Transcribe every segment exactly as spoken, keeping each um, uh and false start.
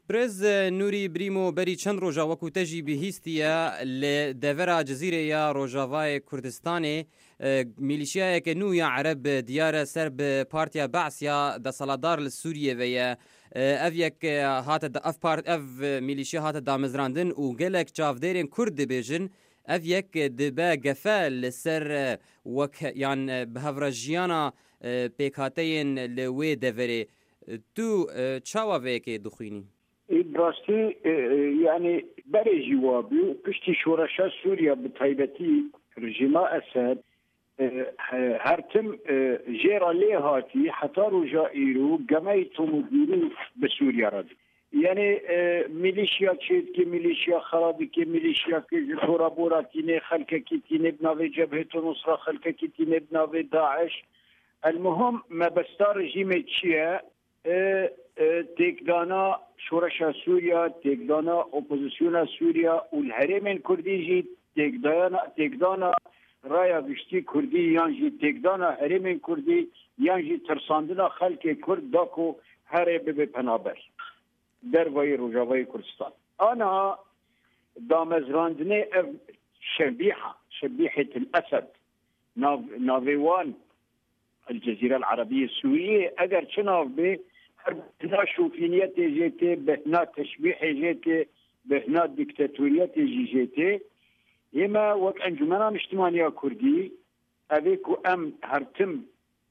برز نوری بریمو بری چند روزا وکو تجی بهیستیا لدورا جزیره یا روجاوای کردستان میلیشیا که نویا عرب دیار سرب پارتیا بعثیا د سالادار لسوریه و اف یک هات اف پارت اف میلیشیا هات دامزراندن و گلک چافدرین کرد بیجن اف یک دبا گفال سر وک یان بهفراجیانا پیکاتین لوی دوره تو چاوا ویکی دخوینی براستی يعني بري جوابي بشتي شورشا سوريا بطيبتي رجيما أسد هرتم جيرا ليهاتي حتى رجا إيرو قميتو مديرين بسوريا ردي يعني ميليشيا تشيدكي ميليشيا خرابكي ميليشيا كي خرابورا كيني خلقكي كيني بناوي جبهة نصرة خلقكي كيني بناوي داعش المهم ما بستار رجيمي تشيا تيكدانا شورشا سوريا تيكدانا اوبوزيسيونا سوريا والهرم الكردي جي تيكدانا تيكدانا رايا بشتي كردي يانجي تيكدانا هرم كردي يانجي ترساندنا خلق كرد داكو هرب ببنابر دروي رجاوي كردستان انا دامزراندني شبيحه شبيحه الاسد ناف نافيوان الجزيره العربيه السوريه اگر چناف به بهنا شوفينية جيتي بهنا تشبيح جيتي بهنا ديكتاتورية جيتي هما وك انجمنا اجتماعية كردي ابيكو ام هرتم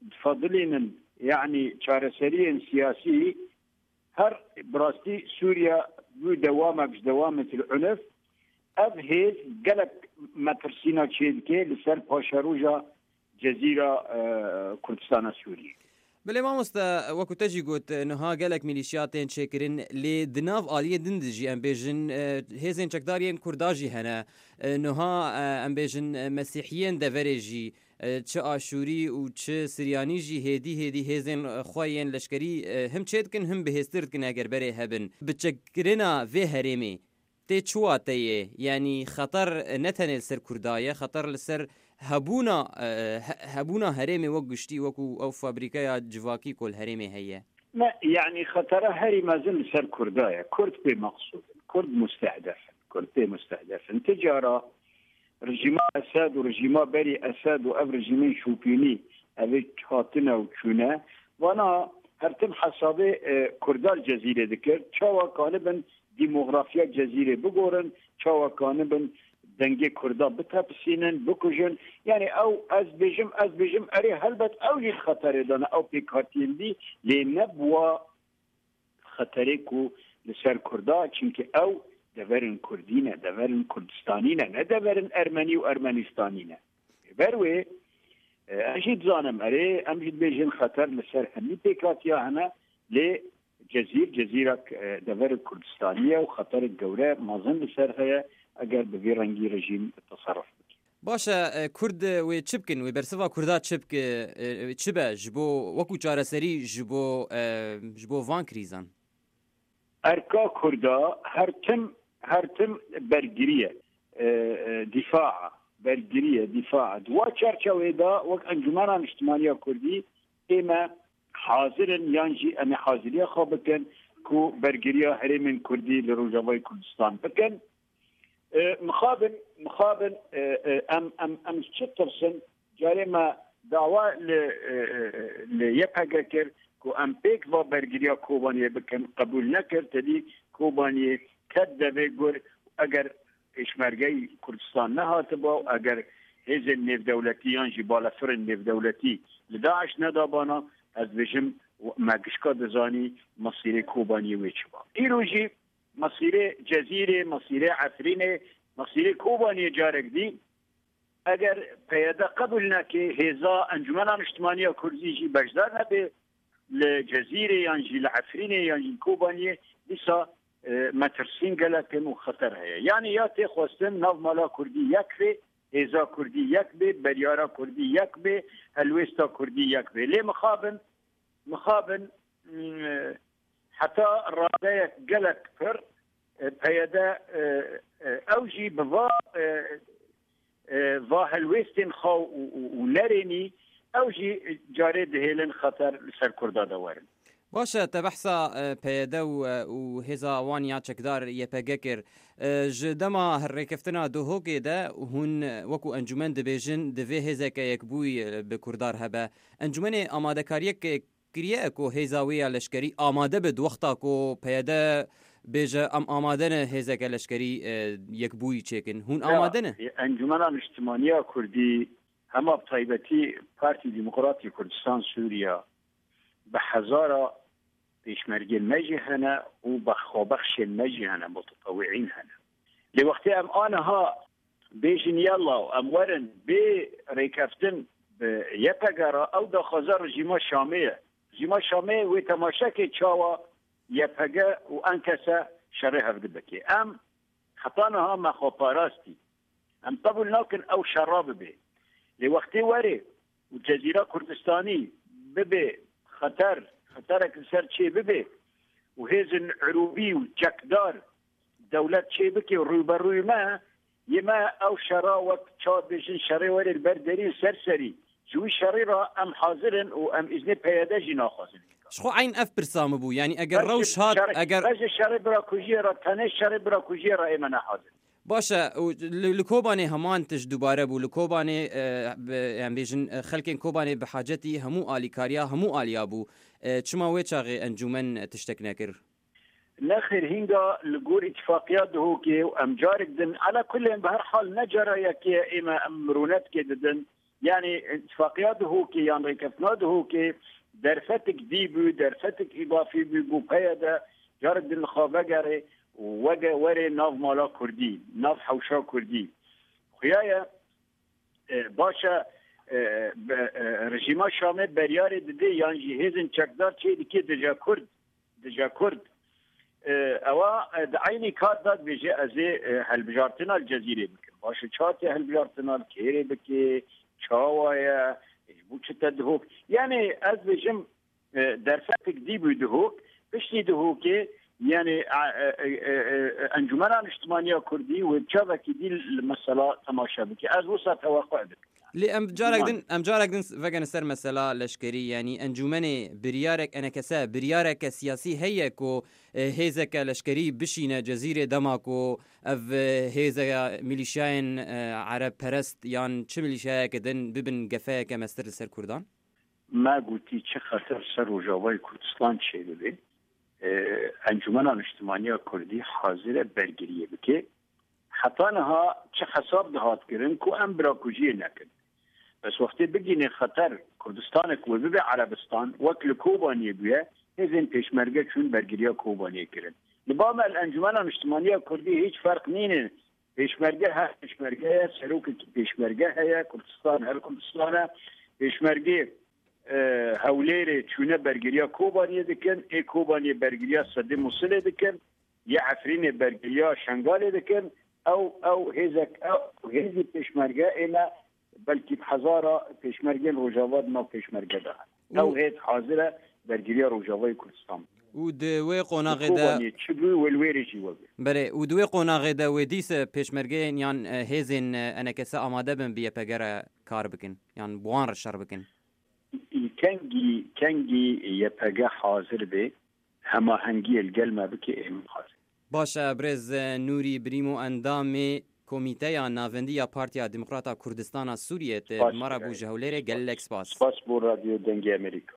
فضلين يعني شارسرين سياسي هر براستي سوريا بو دوامك دوامة العنف ابهيز قلق مترسينا تشيدكي لسر باشاروجا جزيرة آه كردستان سوريا بله ما مست وقت تجی گوت نها گلک میلیشیاتین چکرین لی دناف آلیه دندجی ام بیجن هزین چکدارین کرداجی هنه نها ام بیجن مسیحیین دورجی چه آشوری و چه سریانی جی هدی هدی هزین خواین لشکری هم چیدکن هم بهسترد کن اگر بره هبن بچکرنا و هرمی تی چواتیه یعنی خطر نتنل سر کردایه خطر لسر هبونا هبونا هرمي وقشتي وكو او فابريكا جواكي كل هرمي هي ما يعني خطر هري ما زال سر كردايا كرد بمقصود كرد مستهدف كرد بمستهدف تجارة رجيما أساد ورجيما بري أساد وأف رجيمين شوبيني أبيك هاتنا وكونا وانا هرتم حسابي كردا الجزيرة ذكر شاوا كانبن ديموغرافيا الجزيرة بقورن شاوا كانبن دنگه کردا بتپسینن بکوژن یعنی او از بجم از بجم اری هلبت او جی خطره دانه او پیکاتین دی لی نبوا خطره کو لسر کردا چونکه او دورن کردینه دورن کردستانینه نه دورن ارمنی و ارمنستانینه بروی اجید زانم اری امجید بجن خطر لسر همی پیکاتیا هنه لی جزیر جزیره دور کردستانیه و خطر گوره مازن لسر هیا اگر به رنگی رژیم تصرف بکنه باشه کرد و چبکن و برسوا کردات چبک چبه جبو وکو چارەسەری جبو جبو وان کریزان ارکا کردا هر تم هر تم برگریه دفاع برگریه دفاع دوا چرچوه دا وک انجمن اجتماعی کردی اما حاضرن یانجی اما حاضریه خواه بکن کو برگریه هرمین کردی لروجاوای کردستان بکن مخابن مخابن ام ام ام شترسن جاري ما دعوة ل ل يبقى كر كو ام بيك و برگريا كوبانيه بكن قبول نكر تدي كوبانيه كذب يقول اگر اشمرگي كردستان نهاتبا اگر هز النيف دولتيان جبال فرن نيف دولتي لداعش ندابانا از بجم ماگشكا دزاني مصيري كوبانيه ويچبا ايروجي مصيري جزيره مصيري عفرينه مصيري كوباني جارك دي اگر پیدا قبلنا كي هزا انجمن اجتماعيه كرديجي بجدار نبي لجزيره يانجي لعفرينه يانجي كوباني لسا مترسين قالكن وخطر هي يعني يا تخوستن ناف مالا كردي يكفي هزا كردي يكبي بريارا كردي يكبي الويستا كردي يكبي ليه مخابن مخابن حتى الرادية قلق فر بيدا اوجي بضا ظاهر الويستين خو ونريني اوجي جاري دهيلن خطر لسر كردا دوارن باشە تە بەحسا پەیەدە و هێزا وانیا چەکدار یەپەگەکر ji dema herrêkeftina dohokê de hûn wekû encûmen dibêjin divê hêzeke yekbûyî bi Kurdar hebe. Encûmenê amadekariyek kiriye ku hêza wê ya leşkerî amade bi wexta ku peyede bêje em amade ne hêzeke leşkerî yekbûyî çêkin. Hûn amade ne? Encûmena Niştimaniya Kurdî hema bi taybetî Partî Demokratî Kurdistan Sûriya bi hezara pêşmergên me jî hene û xwebexşên me jî hene mutetewîîn hene. Lê wextê em aniha bêjin yalla em werin bê rêkeftin bi yepegera ew daxwaza rejîma Şamê ye. Rejîma Şamê wê temaşekê çawa yepege û enkese şerê hev dibike. Em heta niha me xweparastî. Em qebûl nakin ew şera bibe. Lê wextê werê û Cezîra Kurdistanî bibe xeter خطرك سر شيء ببي وهيزن عروبي وجكدار دولة شيء بكي روبروي ما يما أو شراوة شاد بيجن شريور البردري سرسري جوي شريرة أم حاضرن وأم إذن بيادا جنا خازن شخو عين أف برسام بو يعني أجر روش هات أجر بس شري برا كوجيرة تاني شري برا كوجيرة إيمانا حاضر باشە لە کۆبانێ هەمان تش دووبارە بوو لە کۆبانێ یان بێژن خەلکێن کۆبانێ بە حاجەتی هەموو ئالیکاریا هەموو ئالیا بوو چما وێ چاغێ ئەنجومەن تشتێک نەکرد نەخێر هینگا لە گۆر ئیتفاقیات دهۆکێ و ئەم جارێک دن على كلهم بهر حال نەجارە یەکێ ئێمە ئەم مرونەتکێ ددن یعنی ئیتفاقیات دهۆکێ یان ڕێکەفنا دهۆکێ دەرفەتێک دی بوو دەرفەتێک ئیضافی بوو بوو پەیەدا جارێک دن خابەگەڕێ وگه وره ناف مالا کردی ناف حوشا کردی خویای باشه رژیما شامه بریار دیده یعنی هیزن چکدار چه دیگه دجا کرد دجا کرد اوا دعینی کار داد بجه از هلبجارتنا الجزیره بکن باشه چاته هلبجارتنا کهره بکی چاوایا بو چه تدهوک یعنی از بجم درفتک دی بو دهوک پشتی دهوکه يعني انجمن الاجتماعيه كردي وبشبكه دي المساله تماشا بك از وسط توقع بك لي ام جارك دن ام جارك دن فكان سر مساله لشكري يعني انجمن بريارك انا كسا بريارك سياسي هي كو هيزك لشكري بشينا جزيره دماكو اف هيزا ميليشيان عرب پرست يعني چه ميليشيا كدن ببن قفايا كمستر سر كردان ما قلتي چه خطر سر وجاوي كردستان شي ببي انجمن الاجتماعیه کردی حاضر برگریه بکه حتی نها چه حساب دهات کرن کو ام براکوجی نکن بس وقتی بگین خطر کردستان کو ببه عربستان وکل کوبانی بیه هزین پیشمرگه چون برگریه کوبانی کرن نظام الانجمن الاجتماعیه کردی هیچ فرق نینه پیشمرگه ها پیشمرگه سروک پیشمرگه ها کردستان هر کردستان پیشمرگه هوليري چونه برگریا کوبانی دکن ای کوبانی برگریا صد موصل دکن یا عفرین برگریا شنگال دکن او او هزک او هزی پیشمرگه اینا بلکی بحزارا پیشمرگه روجاواد ما پیشمرگه ده او هز حاضره برگریا روجاوای کردستان و دوی قوناغه ده چبو ولویری جی وبه بله و دوی قوناغه ده و دیس پیشمرگه یان هزین انکسه آماده بن بیه پگره کار بکن یان بوان رشار بکن کنگی کنگی یپگه حاضر به هماهنگی الگلمه بکه ایم حاضر باشه برز نوری بریمو اندام کمیته یا ناوندی یا پارتیا دموکراتا کردستان سوریه مرا بو جهولره گلک سپاس سپاس بو رادیو دنگی امریکا